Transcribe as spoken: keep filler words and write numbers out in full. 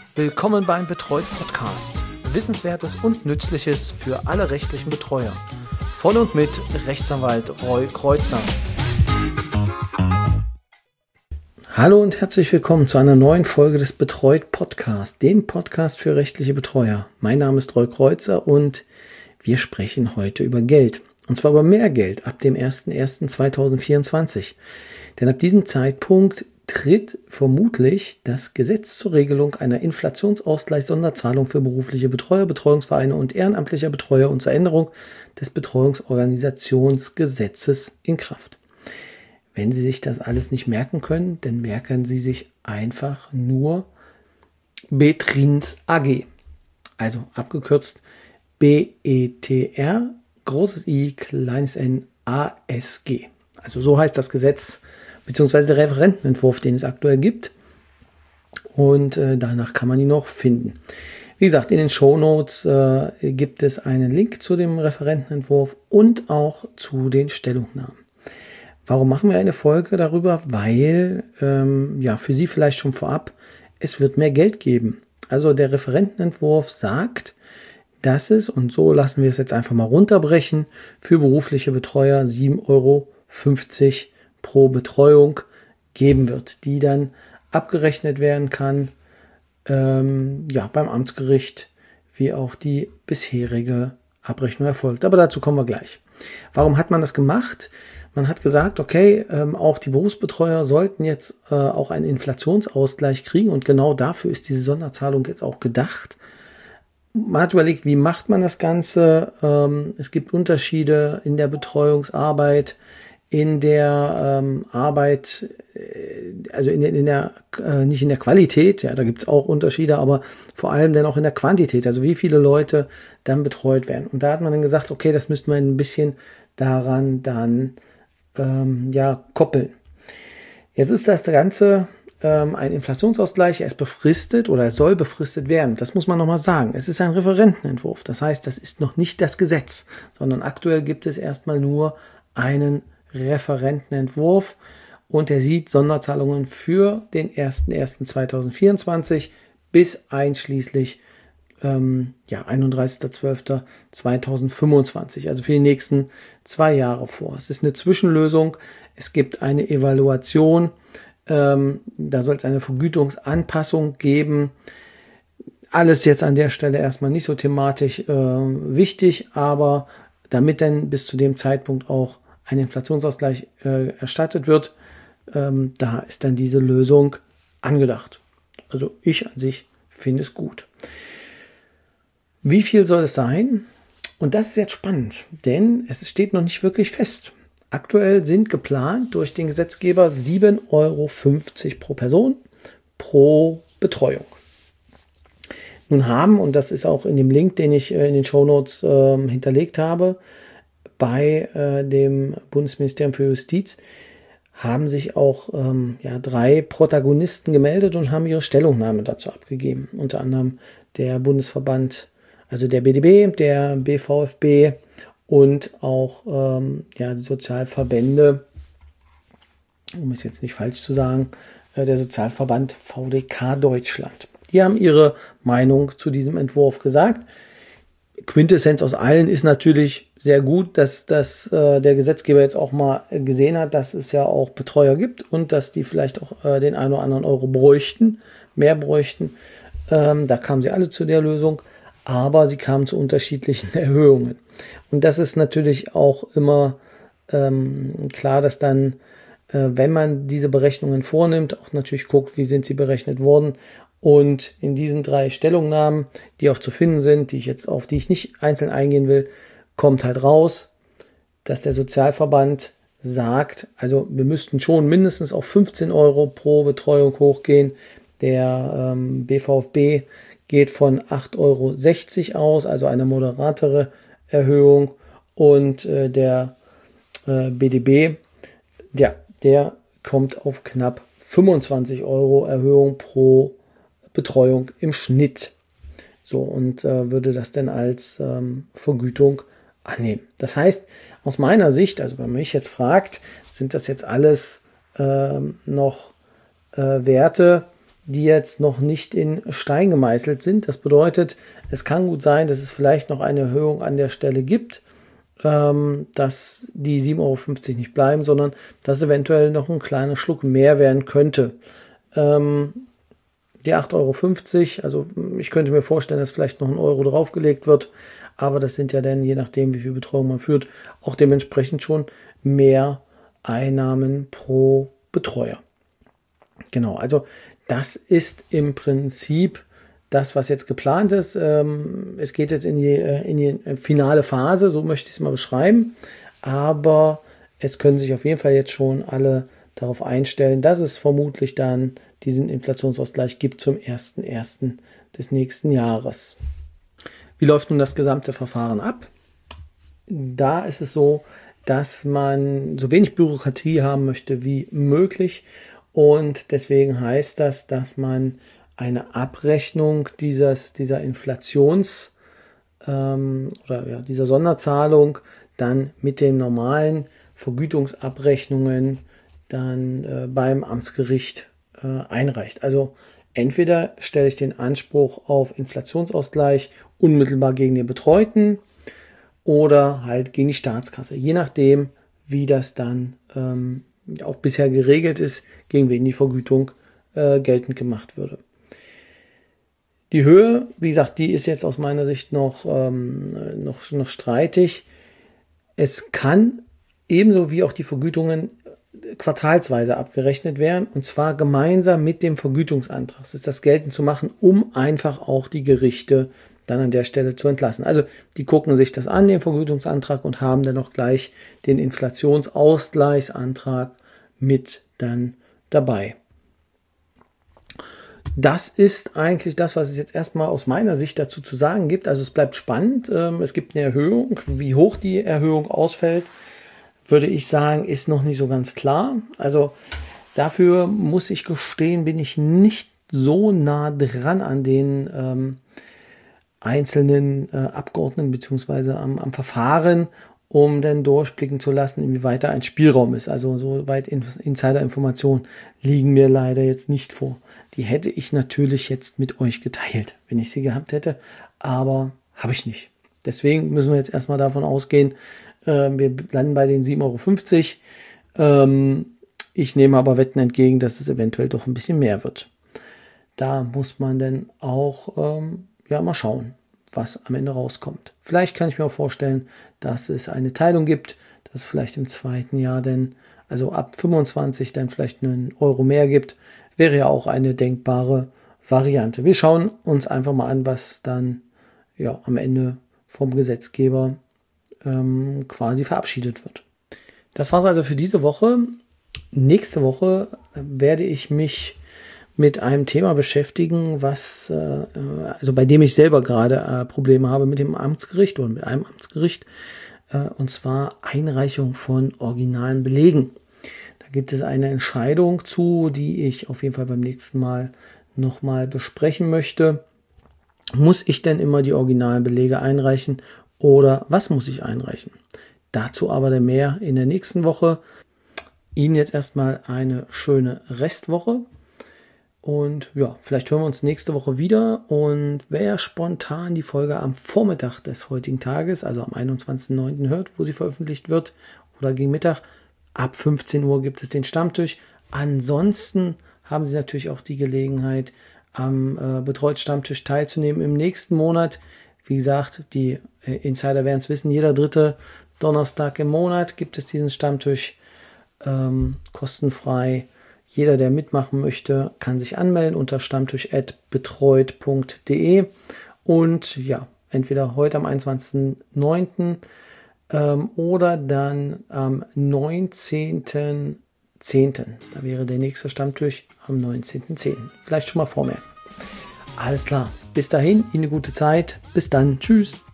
Willkommen beim Betreut Podcast. Wissenswertes und Nützliches für alle rechtlichen Betreuer. Von und mit Rechtsanwalt Roy Kreuzer. Hallo und herzlich willkommen zu einer neuen Folge des Betreut Podcast, dem Podcast für rechtliche Betreuer. Mein Name ist Roy Kreuzer und wir sprechen heute über Geld. Und zwar über mehr Geld ab dem ersten ersten zweitausendvierundzwanzig. Denn ab diesem Zeitpunkt tritt vermutlich das Gesetz zur Regelung einer Inflationsausgleichs-Sonderzahlung für berufliche Betreuer, Betreuungsvereine und ehrenamtlicher Betreuer und zur Änderung des Betreuungsorganisationsgesetzes in Kraft. Wenn Sie sich das alles nicht merken können, dann merken Sie sich einfach nur Betrins A G. Also abgekürzt B E T R, großes I, kleines n, A S G. Also so heißt das Gesetz beziehungsweise der Referentenentwurf, den es aktuell gibt. Und äh, danach kann man ihn noch finden. Wie gesagt, in den Shownotes äh, gibt es einen Link zu dem Referentenentwurf und auch zu den Stellungnahmen. Warum machen wir eine Folge darüber? Weil, ähm, ja, für Sie vielleicht schon vorab, es wird mehr Geld geben. Also der Referentenentwurf sagt, dass es, und so lassen wir es jetzt einfach mal runterbrechen, für berufliche Betreuer sieben Euro fünfzig pro Betreuung geben wird, die dann abgerechnet werden kann, ähm, ja, beim Amtsgericht, wie auch die bisherige Abrechnung erfolgt. Aber dazu kommen wir gleich. Warum hat man das gemacht? Man hat gesagt, okay, ähm, auch die Berufsbetreuer sollten jetzt äh, auch einen Inflationsausgleich kriegen und genau dafür ist diese Sonderzahlung jetzt auch gedacht. Man hat überlegt, wie macht man das Ganze? Ähm, es gibt Unterschiede in der Betreuungsarbeit, in der ähm, Arbeit, äh, also in, in der, äh, nicht in der Qualität, ja, da gibt es auch Unterschiede, aber vor allem dann auch in der Quantität, also wie viele Leute dann betreut werden. Und da hat man dann gesagt, okay, das müsste man ein bisschen daran dann ähm, ja, koppeln. Jetzt ist das Ganze ähm, ein Inflationsausgleich, er ist befristet oder er soll befristet werden. Das muss man nochmal sagen. Es ist ein Referentenentwurf, das heißt, das ist noch nicht das Gesetz, sondern aktuell gibt es erstmal nur einen Referentenentwurf und der sieht Sonderzahlungen für den ersten ersten zweitausendvierundzwanzig bis einschließlich ähm, ja, einunddreißigster zwölfter zweitausendfünfundzwanzig, also für die nächsten zwei Jahre vor. Es ist eine Zwischenlösung, es gibt eine Evaluation, ähm, da soll es eine Vergütungsanpassung geben. Alles jetzt an der Stelle erstmal nicht so thematisch äh, wichtig, aber damit dann bis zu dem Zeitpunkt auch ein Inflationsausgleich äh, erstattet wird, ähm, da ist dann diese Lösung angedacht. Also ich an sich finde es gut. Wie viel soll es sein? Und das ist jetzt spannend, denn es steht noch nicht wirklich fest. Aktuell sind geplant durch den Gesetzgeber sieben Euro fünfzig pro Person pro Betreuung. Nun haben, und das ist auch in dem Link, den ich äh, in den Shownotes äh, hinterlegt habe, bei äh, dem Bundesministerium für Justiz haben sich auch ähm, ja, drei Protagonisten gemeldet und haben ihre Stellungnahme dazu abgegeben. Unter anderem der Bundesverband, also der B D B, der B V F B und auch ähm, ja, die Sozialverbände, um es jetzt nicht falsch zu sagen, äh, der Sozialverband V D K Deutschland. Die haben ihre Meinung zu diesem Entwurf gesagt. Quintessenz aus allen ist natürlich sehr gut, dass, dass äh, der Gesetzgeber jetzt auch mal gesehen hat, dass es ja auch Betreuer gibt und dass die vielleicht auch äh, den einen oder anderen Euro bräuchten, mehr bräuchten. Ähm, da kamen sie alle zu der Lösung, aber sie kamen zu unterschiedlichen Erhöhungen. Und das ist natürlich auch immer ähm, klar, dass dann, äh, wenn man diese Berechnungen vornimmt, auch natürlich guckt, wie sind sie berechnet worden. Und in diesen drei Stellungnahmen, die auch zu finden sind, die ich jetzt auf die ich nicht einzeln eingehen will, kommt halt raus, dass der Sozialverband sagt, also wir müssten schon mindestens auf fünfzehn Euro pro Betreuung hochgehen. Der ähm, B V F B geht von acht Euro sechzig aus, also eine moderatere Erhöhung. Und äh, der äh, B D B, ja, der kommt auf knapp fünfundzwanzig Euro Erhöhung pro Betreuung im Schnitt. So, und äh, würde das dann als ähm, Vergütung annehmen. Das heißt, aus meiner Sicht, also wenn man mich jetzt fragt, sind das jetzt alles ähm, noch äh, Werte, die jetzt noch nicht in Stein gemeißelt sind. Das bedeutet, es kann gut sein, dass es vielleicht noch eine Erhöhung an der Stelle gibt, ähm, dass die sieben Euro fünfzig nicht bleiben, sondern dass eventuell noch ein kleiner Schluck mehr werden könnte. Ähm, die acht Euro fünfzig, also ich könnte mir vorstellen, dass vielleicht noch ein Euro draufgelegt wird, aber das sind ja dann, je nachdem, wie viel Betreuung man führt, auch dementsprechend schon mehr Einnahmen pro Betreuer. Genau, also das ist im Prinzip das, was jetzt geplant ist. Ähm, es geht jetzt in die, in die finale Phase, so möchte ich es mal beschreiben, aber es können sich auf jeden Fall jetzt schon alle darauf einstellen, dass es vermutlich dann diesen Inflationsausgleich gibt zum ersten ersten des nächsten Jahres. Wie läuft nun das gesamte Verfahren ab? Da ist es so, dass man so wenig Bürokratie haben möchte wie möglich und deswegen heißt das, dass man eine Abrechnung dieses, dieser Inflations- ähm, oder ja, dieser Sonderzahlung dann mit den normalen Vergütungsabrechnungen dann äh, beim Amtsgericht äh, einreicht. Also entweder stelle ich den Anspruch auf Inflationsausgleich unmittelbar gegen den Betreuten oder halt gegen die Staatskasse, je nachdem, wie das dann ähm, auch bisher geregelt ist, gegen wen die Vergütung äh, geltend gemacht würde. Die Höhe, wie gesagt, die ist jetzt aus meiner Sicht noch, ähm, noch, noch streitig. Es kann ebenso wie auch die Vergütungen quartalsweise abgerechnet werden und zwar gemeinsam mit dem Vergütungsantrag. Das ist das geltend zu machen, um einfach auch die Gerichte dann an der Stelle zu entlassen. Also die gucken sich das an, den Vergütungsantrag, und haben dann auch gleich den Inflationsausgleichsantrag mit dann dabei. Das ist eigentlich das, was es jetzt erstmal aus meiner Sicht dazu zu sagen gibt. Also es bleibt spannend. Es gibt eine Erhöhung. Wie hoch die Erhöhung ausfällt, würde ich sagen, ist noch nicht so ganz klar. Also dafür muss ich gestehen, bin ich nicht so nah dran an den ähm, einzelnen äh, Abgeordneten beziehungsweise am, am Verfahren, um dann durchblicken zu lassen, inwieweit da ein Spielraum ist. Also so weit Insider-Informationen liegen mir leider jetzt nicht vor. Die hätte ich natürlich jetzt mit euch geteilt, wenn ich sie gehabt hätte, aber habe ich nicht. Deswegen müssen wir jetzt erstmal davon ausgehen, äh, wir landen bei den sieben Euro fünfzig. Ähm, ich nehme aber Wetten entgegen, dass es eventuell doch ein bisschen mehr wird. Da muss man dann auch ähm, ja, mal schauen, was am Ende rauskommt. Vielleicht kann ich mir auch vorstellen, dass es eine Teilung gibt, dass es vielleicht im zweiten Jahr dann, also ab fünfundzwanzig, dann vielleicht einen Euro mehr gibt. Wäre ja auch eine denkbare Variante. Wir schauen uns einfach mal an, was dann ja, am Ende vom Gesetzgeber ähm, quasi verabschiedet wird. Das war es also für diese Woche. Nächste Woche werde ich mich mit einem Thema beschäftigen, was, äh, also bei dem ich selber gerade äh, Probleme habe mit dem Amtsgericht oder mit einem Amtsgericht, äh, und zwar Einreichung von originalen Belegen. Da gibt es eine Entscheidung zu, die ich auf jeden Fall beim nächsten Mal nochmal besprechen möchte. Muss ich denn immer die originalen Belege einreichen oder was muss ich einreichen? Dazu aber dann mehr in der nächsten Woche. Ihnen jetzt erstmal eine schöne Restwoche. Und ja, vielleicht hören wir uns nächste Woche wieder. Und wer spontan die Folge am Vormittag des heutigen Tages, also am einundzwanzigsten neunten hört, wo sie veröffentlicht wird, oder gegen Mittag, ab fünfzehn Uhr gibt es den Stammtisch. Ansonsten haben Sie natürlich auch die Gelegenheit, am äh, Betreut-Stammtisch teilzunehmen im nächsten Monat. Wie gesagt, die äh, Insider werden es wissen, jeder dritte Donnerstag im Monat gibt es diesen Stammtisch ähm, kostenfrei. Jeder, der mitmachen möchte, kann sich anmelden unter stammtisch at betreut punkt de und ja, entweder heute am einundzwanzigsten neunten ähm, oder dann am neunzehnten zehnten Da wäre der nächste Stammtisch am neunzehnten zehnten Vielleicht schon mal vormerken. Alles klar. Bis dahin, Ihnen eine gute Zeit. Bis dann. Tschüss.